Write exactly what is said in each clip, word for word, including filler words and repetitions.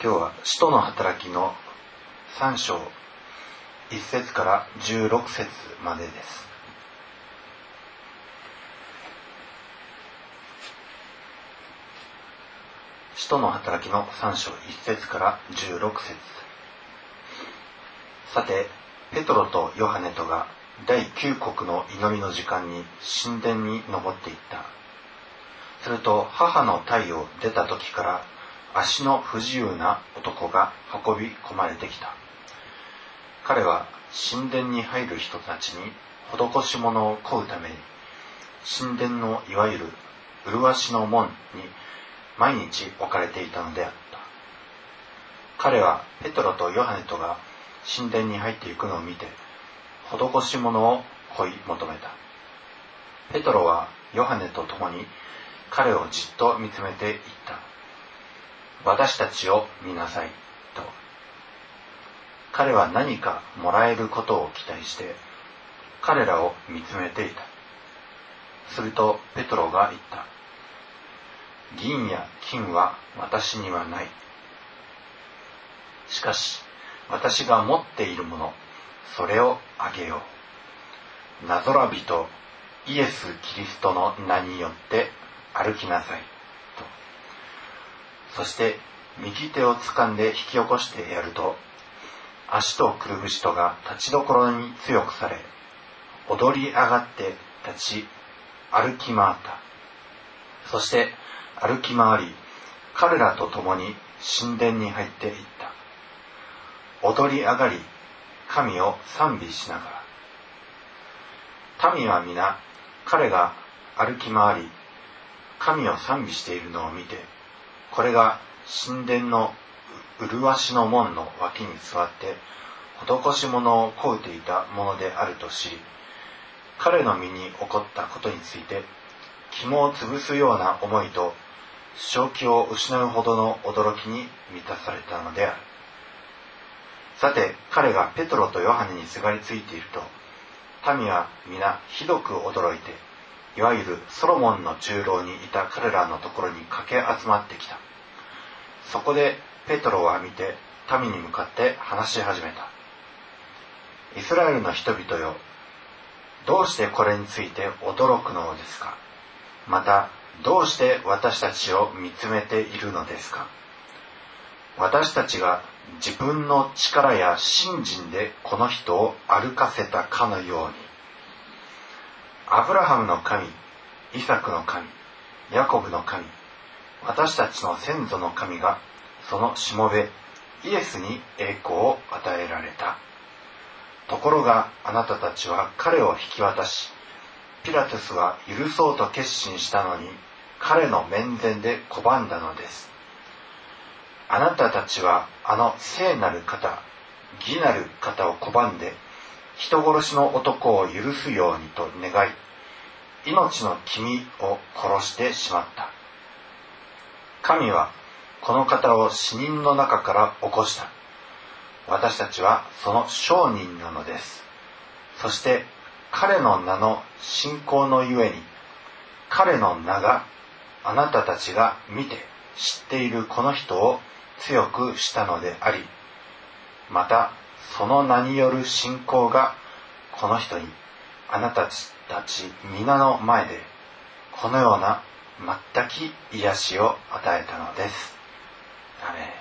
今日は使徒の働きのさん章いっ節からじゅうろく節までです。使徒の働きのさん章いっ節からじゅうろく節。さて、ペトロとヨハネとが第九国の祈りの時間に神殿に登っていった。すると母の胎を出た時から足の不自由な男が運び込まれてきた。彼は神殿に入る人たちに施し物を請うために、神殿のいわゆる麗しの門に毎日置かれていたのであった。彼はペトロとヨハネとが神殿に入っていくのを見て、施し物を乞い求めた。ペトロはヨハネと共に彼をじっと見つめて言った。私たちを見なさいと。彼は何かもらえることを期待して彼らを見つめていた。するとペトロが言った。銀や金は私にはない。しかし私が持っているもの、それをあげよう。ナゾラ人イエス・キリストの名によって歩きなさいと。そして右手を掴んで引き起こしてやると、足とくるぶしとが立ちどころに強くされ、踊り上がって立ち歩き回った。そして歩き回り、彼らと共に神殿に入っていった。踊り上がり、神を賛美しながら。民は皆彼が歩き回り、神を賛美しているのを見て、これが神殿の麗しの門の脇に座って施し物を請うていたものであると知り、彼の身に起こったことについて肝を潰すような思いと正気を失うほどの驚きに満たされたのである。さて、彼がペトロとヨハネにすがりついていると、民は皆ひどく驚いて、いわゆるソロモンの中楼にいた彼らのところに駆け集まってきた。そこでペトロは見て民に向かって話し始めた。イスラエルの人々よ、どうしてこれについて驚くのですか。またどうして私たちを見つめているのですか。私たちが自分の力や信心でこの人を歩かせたかのように。アブラハムの神、イサクの神、ヤコブの神、私たちの先祖の神がそのしもべイエスに栄光を与えられた。ところがあなたたちは彼を引き渡し、ピラトスは許そうと決心したのに彼の面前で拒んだのです。あなたたちはあの聖なる方、義なる方を拒んで人殺しの男を許すようにと願い、命の君を殺してしまった。神はこの方を死人の中から起こした。私たちはその証人なのです。そして彼の名の信仰のゆえに、彼の名があなたたちが見て知っているこの人を強くしたのであり、またその名による信仰がこの人にあなたたち皆の前でこのような全き癒しを与えたのです。アメン。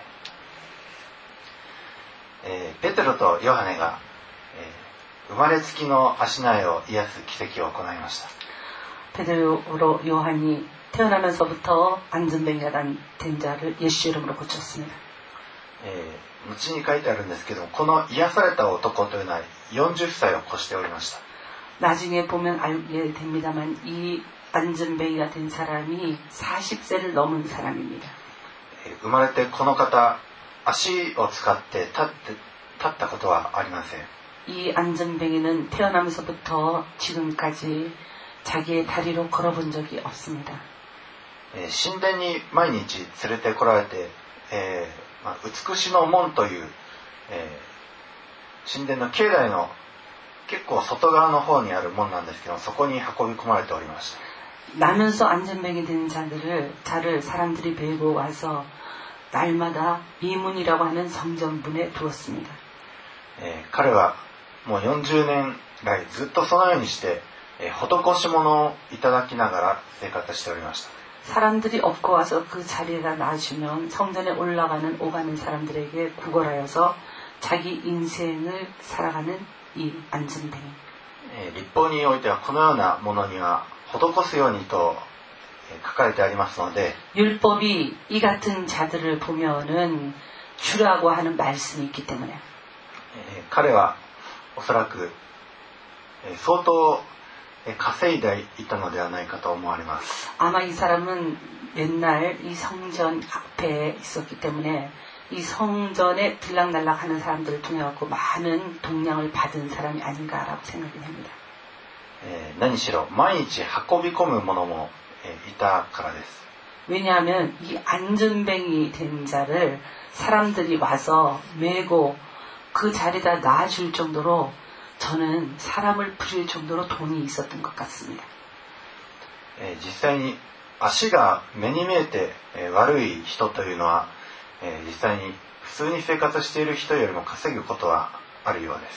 えー、ペテロとヨハネが、えー、生まれつきの足苗を癒す奇跡を行いました。 ペテロ로 요한이 태어나면서부터 안전뱅이가 된 자를 예수 이름으로 고쳤습니다. えー、後に書いてあるんですけども、この癒された男というのはよんじゅっさいを越しておりました。 나중에 보면 알게 됩니다만 이 안전뱅이가 된 사람이 사십 세를 넘은 사람입니다. 生まれてこの方、足を使って立って、立ったことはありません。 이 안전뱅이는 태어나면서부터 지금까지 자기의 다리로 걸어본 적이 없습니다. 神殿に毎日連れてこられて、えーまあ、美しの門という、えー、神殿の境内の結構外側の方にある門なんですけど、そこに運び込まれておりました。 나면서 안전뱅이 된 자들을 자를 사람들이 메고 와서 날마다 미문이라고 하는 성전문에 두었습니다. えー、彼はもうよんじゅうねん来ずっとそのようにして、えー、施し物をいただきながら生活しておりました。 사람들이 업고 와서 그 자리에다 놔주면 성전에 올라가는 오가는 사람들에게 구걸하여서 자기 인생을 살아가는 이 안전뱅이. えー、律法においてはこのようなものには施すようにと、えー、書かれてありますので、 율법이 이 같은 자들을 보면은 주라고 하는 말씀이 있기 때문에 えー、彼はおそらく、えー、相当、えー、稼いでいたのではないかと思われます。 아마 이 사람은 맨날 이 성전 앞에 있었기 때문에 이 성전에 들락날락하는 사람들을 통해 갖고 많은 동량을 받은 사람이 아닌가라고 생각이 됩니다. えー、何しろ毎日運び込む者も、えー、いたからです。 왜냐하면 이 안전뱅이 된 자를 사람들이 와서 메고 그 자리에다 놔줄 정도로 저는 사람을 부릴 정도로 돈이 있었던 것 같습니다. えー、実際に足が目に見えて、えー、悪い人というのは、えー、実際に普通に生活している人よりも稼ぐことはあるようです。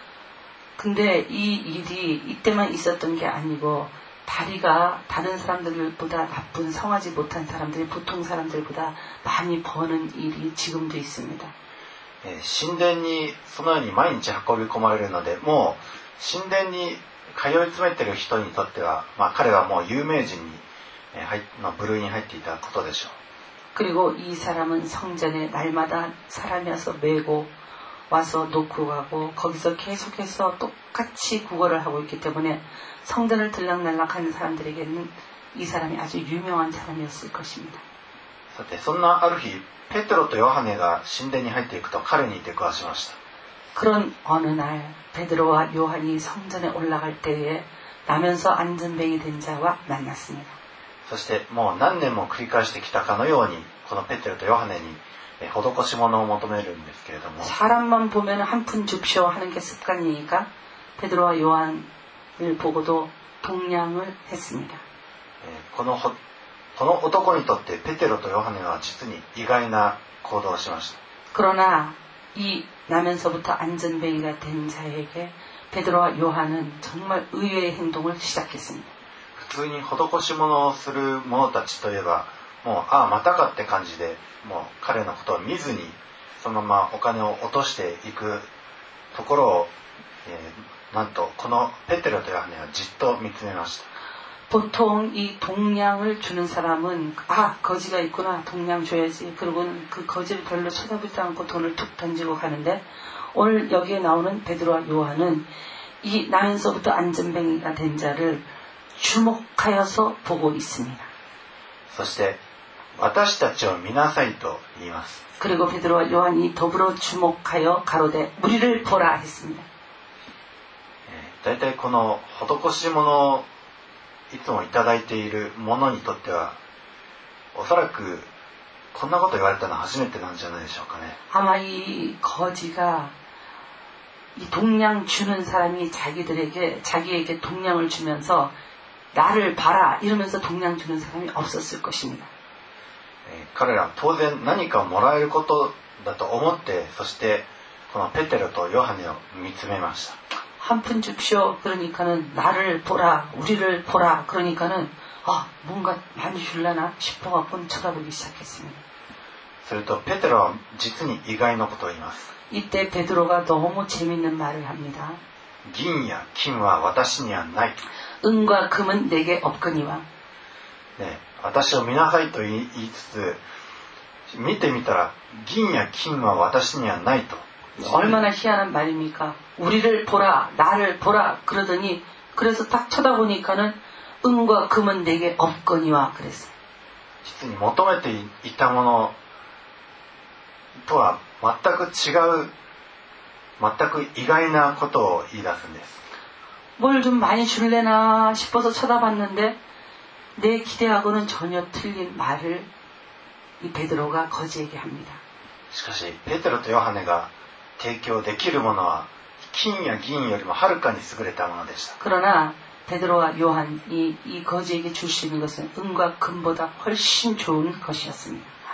근데 이 일이 이때만 있었던 게 아니고 다리가 다른 사람들보다 나쁜 성하지 못한 사람들이 보통 사람들보다 많이 버는 일이 지금도 있습니다. えー、神殿にそのように毎日運び込まれるので、もう神殿に通い詰めている人にとっては、まあ、彼はもう有名人に、えー入まあ、部類に入っていたことでしょう。 그리고 이 사람은 성전에 날마다 사람이 와서 메고 와서 놓고 가고 거기서 계속해서 똑같이 구걸을 하고 있기 때문에 성전을 들락날락하는 사람들에게는 이 사람이 아주 유명한 사람이었을 것입니다. さてそんなある日ペテロとヨハネが神殿に入っていくと彼に出くわしました。 그런 어느 날 베드로와 요한이 성전에 올라갈 때에 나면서 안전뱅이 된 자와 만났습니다. そしてもう何年も繰り返してきたかのようにこのペテロとヨハネに施し物を求めるんですけれども、 사람만 보면 한 푼 줍쇼 하는 게 습관이니까 베드로와 요한을 보고도 동량을 했습니다. このこの男にとってペテロとヨハネは実に意外な行動をしました。 그러나 이 나면서부터 안전뱅이가 된 자에게 베드로와 요한은 정말 의외의 행동을 시작했습니다. 普通に施し物をする者たちといえばもうああまたかって感じでもう彼のことを見ずにそのままお金を落としていくところを、えー、なんとこのペテロとヨハネはじっと見つめました。 보통 이 동량을 주는 사람은 아 거지가 있구나 동량 줘야지 그러고는 그 거지를 별로 쳐다보지 않고 돈을 툭 던지고 가는데 오늘 여기에 나오는 베드로와 요한은 이 나면서부터 안전뱅이가 된 자를 주목하여서 보고 있습니다. そして私たちを見なさいと言います。 그리고 베드로와 요한이 더불어 주목하여 가로되 우리를 보라 했습니다. だいたいこの施し物をいつもいただいている者にとってはおそらくこんなこと言われたのは初めてなんじゃないでしょうかね。 아마 이 거지가 이 동량 주는 사람이 자기들에게 자기에게 동량을 주면서 나를 봐라 이러면서 동량 주는 사람이 없었을 것입니다. 彼らは当然何かをもらえることだと思ってそしてこのペテロとヨハネを見つめました。 한 푼 줍쇼 그러니까는 나를 보라 우리를 보라 그러니까는 아 뭔가 많이 줄라나 싶어갖고 쳐다보기 시작했습니다. するとペテロは実に意外なことを言います。 이때 베드로가 너무 재밌는 말을 합니다. 銀や金は私にはない。 은과 금은 내게 없거니와. ね、私を見なさいと言いつつ見てみたら銀や金は私にはないと。 얼마나 희한한 말입니까? 우리를 보라, 나를 보라 그러더니 그래서 딱 쳐다보니까는 은과 금은 내게 없거니와 그랬어요. 実に求めていたものとは全く違う全く意外なことを言い出すんです。 뭘 좀 많이 줄래나 싶어서 쳐다봤는데 내 기대하고는 전혀 틀린 말을 이 베드로가 거지에게 합니다. しかしペテロとヨハネが提供できるものは金や銀よりもはるかに優れたものでした。 그러나 베드로와 요한이 이 거지에게 줄 수 있는 것은 은과 금보다 훨씬 좋은 것이었습니다.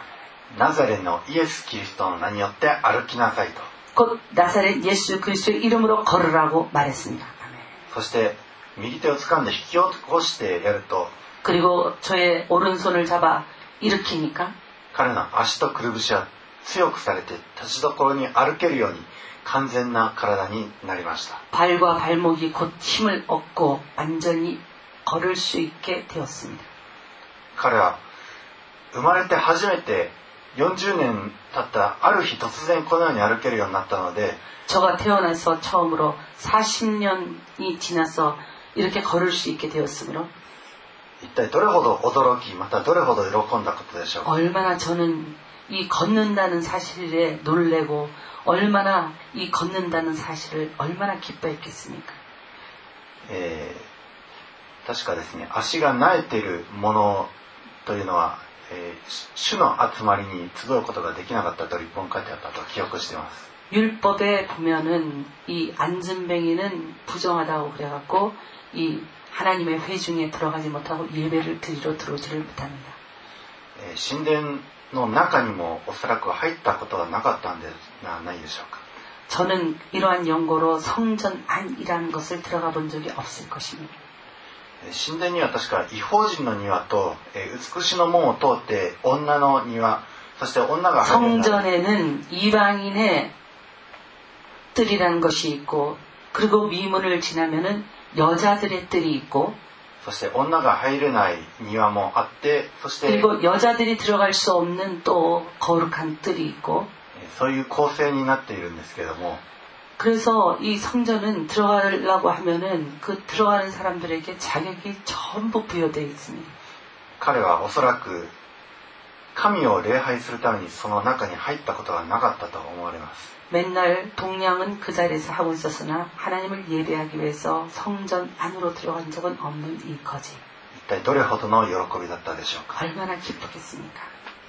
ナザレのイエス・キリストの名によって歩きなさいと。 곧 나사렛 예수 그리스도의 이름으로 걸으라고 말했습니다. そして右手を掴んで引き起こしてやると 그리고 저의 오른손을 잡아 일으키니까 彼の足とくるぶしは強くされて立ちどころに歩けるように完全な体になりました。 발과 발목이 곧 힘을 얻고 완전히 걸을 수 있게 되었습니다. 彼は生まれて初めてよんじゅうねん経ったある日突然このように歩けるようになったので 저가 태어나서 처음으로 사십 년이 지나서 이렇게 걸을 수 있게 되었으므로 一体どれほど驚きまたどれほど喜んだことでしょうか。 얼마나 저는 이 걷는다는 사실에 놀래고 얼마나 이 걷는다는 사실을 얼마나 기뻐했겠습니까. えー、確かですね、足が苗えているものというのは、えー、主の集まりに集うことができなかったと立本書いてあったと記憶しています。 율법에 보면은 이 앉은뱅이는 부정하다고 그래갖고 이 하나님의 회중에 들어가지 못하고 예배를 드리러 들어오지를 못합니다. えー、神殿の中にもおそらく入ったことはなかったんではないでしょうか。 저는 이러한 연고로 성전 안이라는 것을 들어가 본 적이 없을 것입니다. 神殿には確か異邦人の庭と、えー、美しの門を通って女の庭、そして女が入る 성전에는 이방인의 뜰이라는 것이 있고 그리고 미문을 지나면은 여자들의 뜰이 있고 そして女が入れない庭もあって、そして 그리고 여자들이 들어갈 수 없는 또 거룩한 뜰이 있고 そういう構成になっているんですけれども 그래서 이 성전은 들어가려고 하면은 그 들어가는 사람들에게 자격이 전부 부여되어 있습니다. 彼はおそらく神を礼拝するためにその中に入ったことがなかったと思われます。 맨날 동양은 그 자리에서 하고 있었으나 하나님을 예배하기 위해서 성전 안으로 들어간 적은 없는 이 거지. 一体どれほどの喜びだったでしょうか。 얼마나 기쁘겠습니까?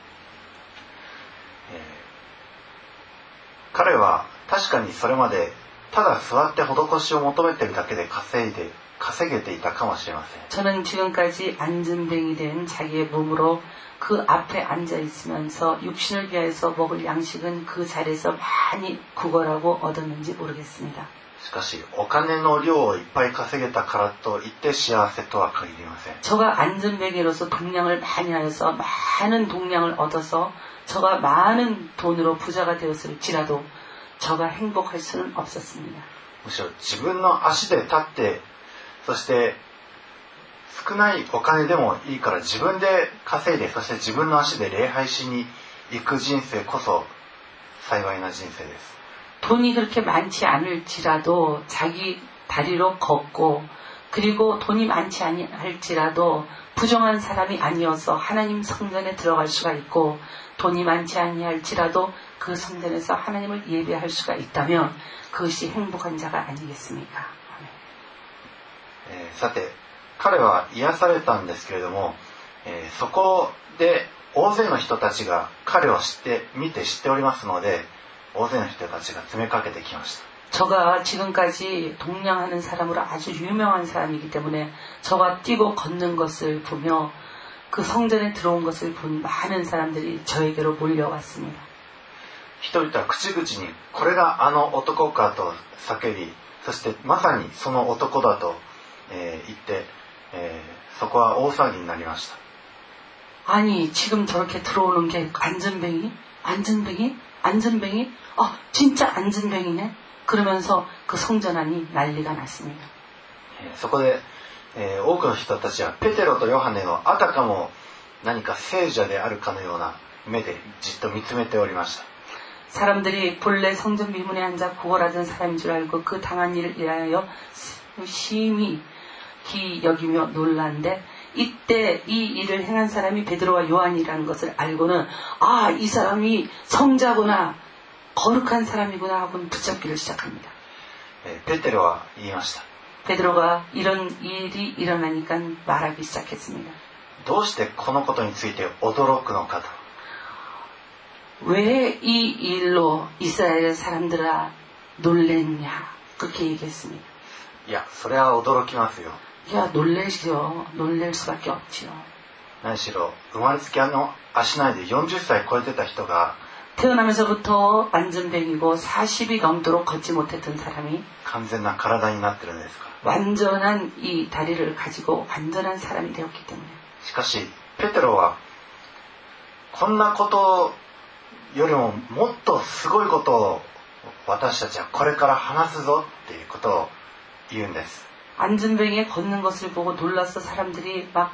えー、彼は確かにそれまでただ座って施しを求めているだけで稼いで稼げていたかもしれません。 저는 지금까지 앉은뱅이 된 자기의 몸으로 그 앞에 앉아 있으면서 육신을 위해서 먹을 양식은 그 자리에서 많이 구걸하고 얻었는지 모르겠습니다. しかしお金の量をいっぱい稼げたからといって幸せとは限りません。 저가 앉은뱅이로서 동량을 많이 하여서 많은 동량을 얻어서 저가 많은 돈으로 부자가 되었을지라도 저가 행복할 수는 없었습니다. むしろ自分の足で立ってそして少ないお金でもいいから自分で稼いでそして自分の足で礼拝しに行く人生こそ幸いな人生です。 돈이 그렇게 많지 않을지라도 자기 다리로 걷고 그리고 돈이 많지 아니할지라도 부정한 사람이 아니어서 하나님 성전에 들어갈 수가 있고 돈이 많지 아니할지라도 그 성전에서 하나님을 예배할 수가 있다면 그것이 행복한 자가 아니겠습니까? えー、さて彼は癒されたんですけれども、えー、そこで大勢の人たちが彼を知って見て知っておりますので大勢の人たちが詰めかけてきました。 저가 지금까지 동냥하는 사람으로 아주 유명한 사람이기 때문에 저가 뛰고 걷는 것을 보며 그 성전에 들어온 것을 본 많은 사람들이 저에게로 몰려왔습니다. 人々は口々にこれがあの男かと叫びそしてまさにその男だと、えー、言って、えー、そこは大騒ぎになりました。 아니 지금 저렇게 들어오는 게 앉은뱅이? 앉은뱅이? 앉은뱅이? 아 진짜 앉은뱅이네? 그러면서 그 성전 안이 난리가 났습니다. そこで、えー、多くの人たちはペテロとヨハネのあたかも何か聖者であるかのような目でじっと見つめておりました。 사람들이 본래 성전 미문에 앉아 구걸하던 사람인 줄 알고 그 당한 일을 위하여 심히 기 여기며 놀랐는데 이때 이 일을 행한 사람이 베드로와 요한이라는 것을 알고는 아, 이 사람이 성자구나 거룩한 사람이구나 하고는 붙잡기를 시작합니다. ペテロは言いました。 베드로가 이런 일이 일어나니까 말하기 시작했습니다. どうしてこのことについて驚くのかと。 왜 이 일로 이스라엘 사람들아 놀랬냐 그렇게 얘기했습니다. いや、それは驚きますよ。 야 놀래죠. 놀랄 수밖에 없지요. 何しろ生まれつきの足内でよんじゅっさい超えてた人が 태어나면서부터 안전뱅이고 사십이 넘도록 걷지 못했던 사람이 完全な体になってるんですか。 완전한 이 다리를 가지고 완전한 사람이 되었기 때문에. しかしペテロはこんなことよりももっとすごいことを私たちはこれから話すぞっていうことを言うんです。 안전뱅이에 걷는 것을 보고 놀라서 사람들이 막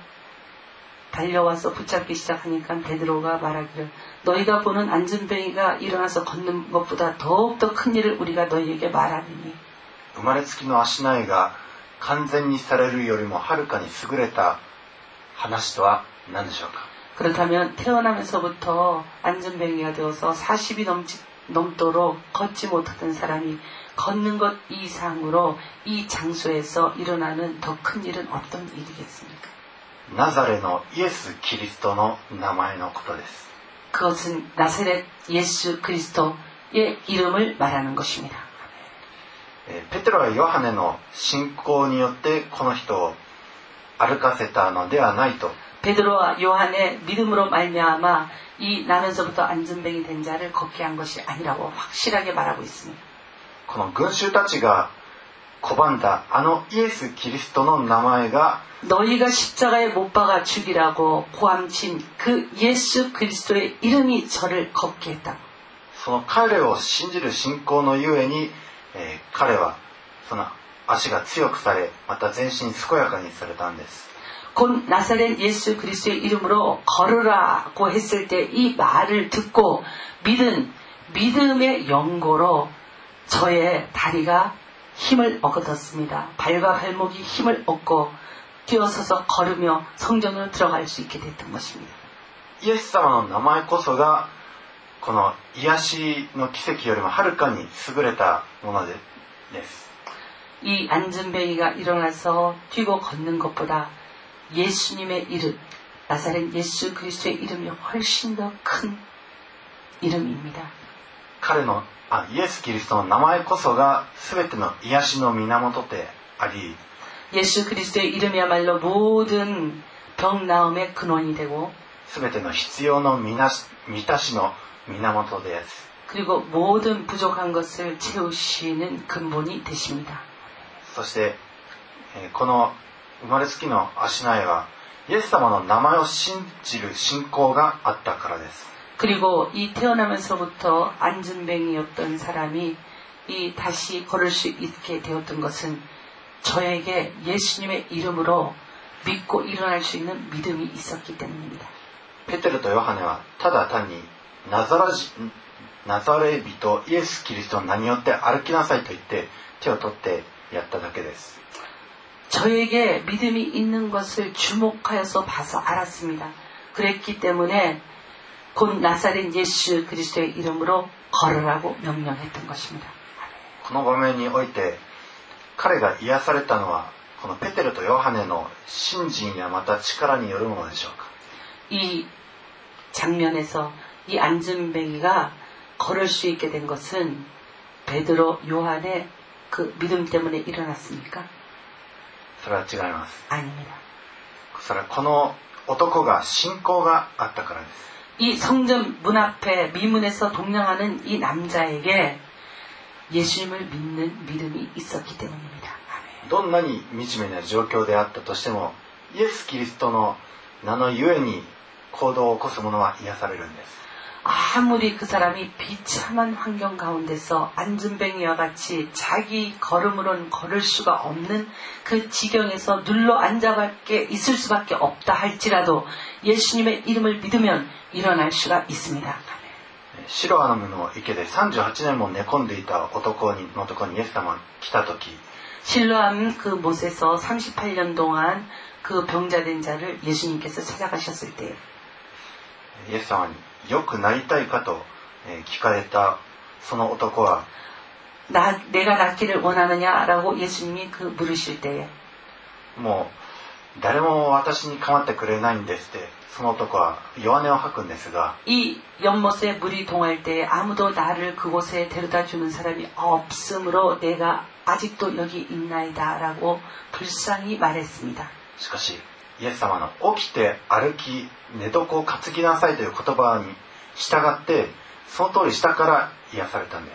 달려와서 붙잡기 시작하니까 베드로가 말하기를 너희가 보는 안전뱅이가 일어나서 걷는 것보다 더욱더 큰 일을 우리가 너희에게 말하리니 生まれつきの足内が完全にされるよりもはるかに優れた話とは何でしょうか。 그렇다면 태어나면서부터 안전뱅이가 되어서 사십이 넘지, 넘도록 걷지 못하던 사람이 걷는 것 이상으로 이 장소에서 일어나는 더 큰 일은 어떤 일이겠습니까? ナザレのイエス・キリストの名前のことです。 그것은 나사렛 예수 그리스도의 이름을 말하는 것입니다. ペテロはヨハネの信仰によってこの人を歩かせたのではないと。 베드로와 요한의 믿음으로 말미암아 이 나면서부터 안전뱅이 된 자를 걷게 한 것이 아니라고 확실하게 말하고 있습니다. この群衆たちが拒んだあのイエス・キリストの名前が 너희가 십자가에 못 박아 죽이라고 고함친 그 예수 그리스도의 이름이 저를 걷게 했다. その彼を信じる信仰のゆえに、えー、彼はその足が強くされまた全身健やかにされたんです。 곧 나사렛 예수 그리스도의 이름으로 걸으라고 했을 때 이 말을 듣고 믿은 믿음의 연고로 저의 다리가 힘을 얻었습니다. 발과 발목이 힘을 얻고 뛰어서서 걸으며 성전으로 들어갈 수 있게 됐던 것입니다. イエス様の名前こそがこの癒しの奇跡よりもはるかに優れたものです。 이 안전뱅이가 일어나서 뛰고 걷는 것보다 예수님의 이름, 나사렛 예수 그리스도의 이름이 훨씬 더 큰 이름입니다. 彼のあイエス・キリストの名前こそが全ての癒しの源であり 예수 그리스도의 이름이야말로 모든 병 나음의 근원이 되고 全ての必要の満たしの源です。 그리고 모든 부족한 것을 채우시는 근본이 되십니다. そして、えー、この生まれつきの足苗はイエス様の名前を信じる信仰があったからです。 그리고 이 태어나면서부터 안전뱅이였던 사람이 이 다시 걸을 수 있게 되었던 것은 저에게 예수님의 이름으로 믿고 일어날 수 있는 믿음이 있었기 때문입니다. ペテロとヨハネはただ単にナザラジナザレ人イエス・キリストの名によって歩きなさいと言って手を取ってやっただけです。 저에게 믿음이 있는 것을 주목하여서 봐서 알았습니다. 그랬기 때문에 곧 나사렛 예수 그리스도의 이름으로 걸으라고 명령했던 것입니다. この場面において彼が癒されたのはこのペテロとヨハネの信心やまた力によるものでしょうか。 이 장면에서 이 안전뱅이가 걸을 수 있게 된 것은 베드로 요한의 그 믿음 때문에 일어났습니까? それは違います。 아닙니다. それはこの男が信仰があったからです。 이 성전 문 앞에 미문에서 동냥하는 이 남자에게 예수님을 믿는 믿음이 있었기 때문입니다. どんなに惨めな状況であったとしてもイエス・キリストの名のゆえに行動を起こす者は癒されるんです。 아무리 그 사람이 비참한 환경 가운데서 안전뱅이와 같이 자기 걸음으로는 걸을 수가 없는 그 지경에서 눌러 앉아밖에 있을 수밖에 없다 할지라도 예수님의 이름을 믿으면 일어날 수가 있습니다. シロアの池でさんじゅうはちねんも寝込んでいた男にのところにイエス様が来た時 실로암 그 못에서 삼십팔 년 동안 그 병자된 자를 예수님께서 찾아가셨을 때 イエス様によくなりたいかと聞かれたその男は 나, 내가 낫기를 원하느냐라고 예수님이 그 물으실 때에 もう誰も私に構ってくれないんですってその男は弱音を吐くんですが 이 연못에 물이 동할 때에 아무도 나를 그곳에 데려다 주는 사람이 없으므로 내가 아직도 여기 있나이다 라고 불쌍히 말했습니다. しかしイエス様の起きて歩き寝床を担ぎなさいという言葉に従ってその通りしたから癒されたんです。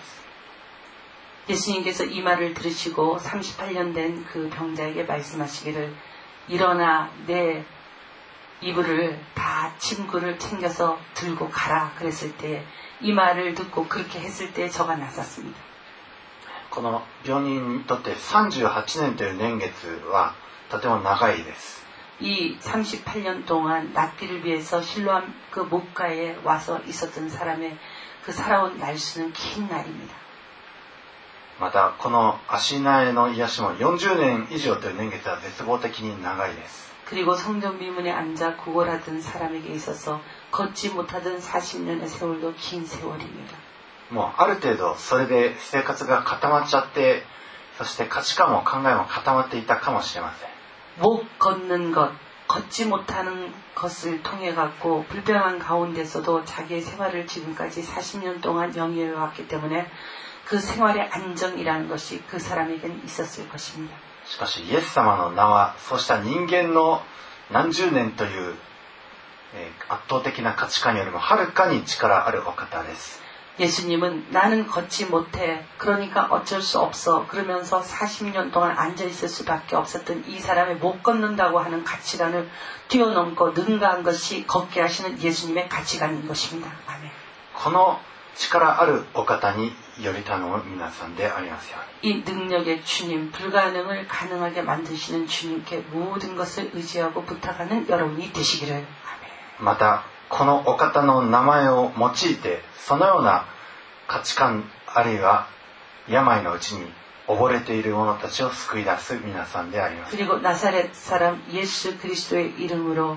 예수님께서 이 말을 들으시고 삼십팔 년 된 그 병자에게 말씀하시기를 일어나 내 이불을 다 침구를 챙겨서 들고 가라 그랬을 때 이 말을 듣고 그렇게 했을 때 저가 낫았습니다. この病人にとってさんじゅうはちねんという年月はとても長いです。 이 삼십팔 년 동안 낫기를 위해서 실로암 그 목가에 와서 있었던 사람의 그 살아온 날수는 긴 날입니다. またこの足苗の癒しもよんじゅうねん以上という年月は絶望的に長いです。 그리고 성전 비문에 앉아 구걸하던 사람에게 있어서 걷지 못하던 사십 년의 세월도 긴 세월입니다. もうある程度それで生活が固まっちゃって、そして価値観も考えも固まっていたかもしれません。 못 걷는 것, 걷지 못하는 것을 통해 갖고 불평한 가운데서도 자기의 생활을 지금까지 사십 년 동안 영위해 왔기 때문에 그 생활의 안정이라는 것이 그 사람에게는 있었을 것입니다. しかしイエス様の名はそうした人間の何十年という、えー、圧倒的な価値観よりもはるかに力あるお方です。 예수님은 나는 걷지 못해 그러니까 어쩔 수 없어 그러면서 사십 년 동안 앉아있을 수밖에 없었던 이 사람의 못 걷는다고 하는 가치관을 뛰어넘고 능가한 것이 걷게 하시는 예수님의 가치관인 것입니다. 아멘. この力あるお方により頼む皆さんでありますように。 이 능력의 주님, 불가능을 가능하게 만드시는 주님께 모든 것을 의지하고 부탁하는 여러분이 되시기를. 아멘. またこのお方の名前を用いてそのような価値観あるいは病のうちに溺れている者たちを救い出す皆さんであります。 그리고 나사렛 사람 예수 그리스도의 이름으로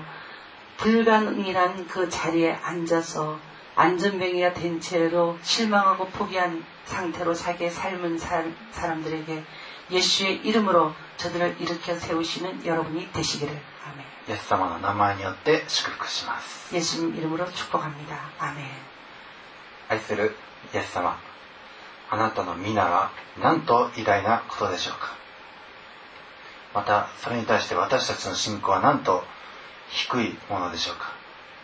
불가능이란 그 자리에 앉아서 안전병이가 된 채로 실망하고 포기한 상태로 자기의 삶은 살 사람들에게 예수의 이름으로 저들을 일으켜 세우시는 여러분이 되시기를. 아멘. イエス様の名前によって祝福します。 예수님 이름으로 축복합니다. 아멘. 愛するイエス様、あなたの皆はなんと偉大なことでしょうか。またそれに対して私たちの信仰はなんと低いものでしょうか。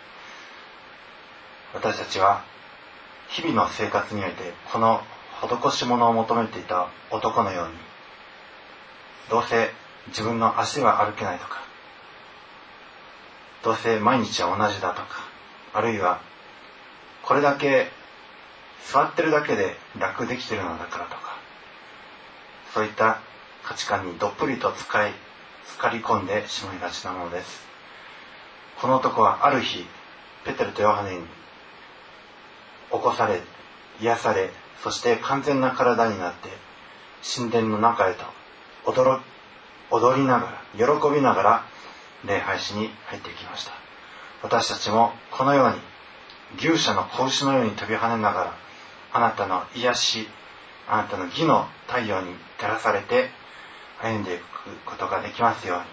私たちは日々の生活においてこの施し物を求めていた男のように、どうせ自分の足は歩けないとか、どうせ毎日は同じだとか、あるいはこれだけ座ってるだけで楽できてるのだからとか、そういった価値観にどっぷりと使い浸かり込んでしまいがちなものです。この男はある日ペテロとヨハネに起こされ癒され、そして完全な体になって神殿の中へと 踊, 踊りながら喜びながら礼拝しに入っていきました。私たちもこのように牛舎の子牛のように飛び跳ねながら、あなたの癒し、あなたの義の太陽に照らされて歩んでいくことができますように。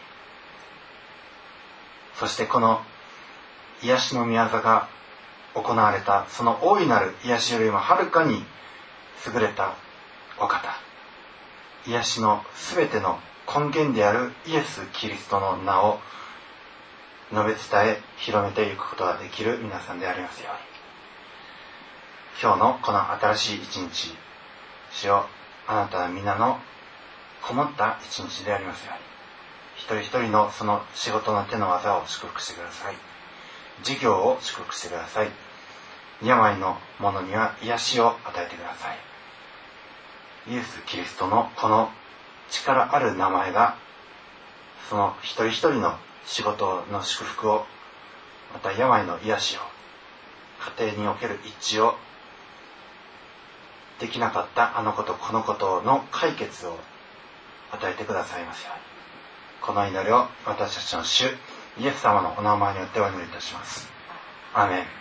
そしてこの癒しの宮座が行われたその大いなる癒しよりもはるかに優れたお方、癒しのすべての根源であるイエス・キリストの名を述べ伝え広めていくことができる皆さんでありますように。今日のこの新しい一日、主よ、あなたの皆のこもった一日でありますように。一人一人のその仕事の手の技を祝福してください。事業を祝福してください。病の者には癒しを与えてください。イエス・キリストのこの力ある名前がその一人一人の仕事の祝福を、また病の癒しを、家庭における一致を、できなかったあのことこのことの解決を与えてくださいますように。この祈りを私たちの主イエス様のお名前によってお祈りいたします。アーメン。